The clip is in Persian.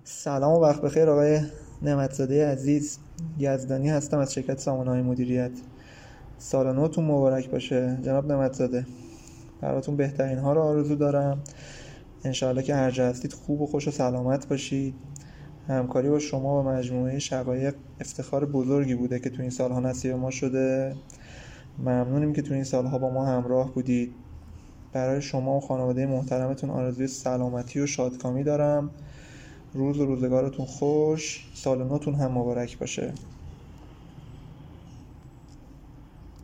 سلام و وقت بخیر آقای نعمتزاده عزیز. یزدانی هستم از شرکت سامانه‌های مدیریت. سال نوتون مبارک باشه جناب نعمتزاده. براتون بهترین ها رو آرزو دارم. انشاءالله که هر جا هستید خوب و خوش و سلامت باشید. همکاری با شما و مجموعه شقایق افتخار بزرگی بوده که تو این سالها نصیب ما شده. ممنونیم که تو این سالها با ما همراه بودید. برای شما و خانواده محترمتون آرزوی سلامتی و شادکامی دارم. روز و روزگارتون خوش، سال نوتون هم مبارک باشه.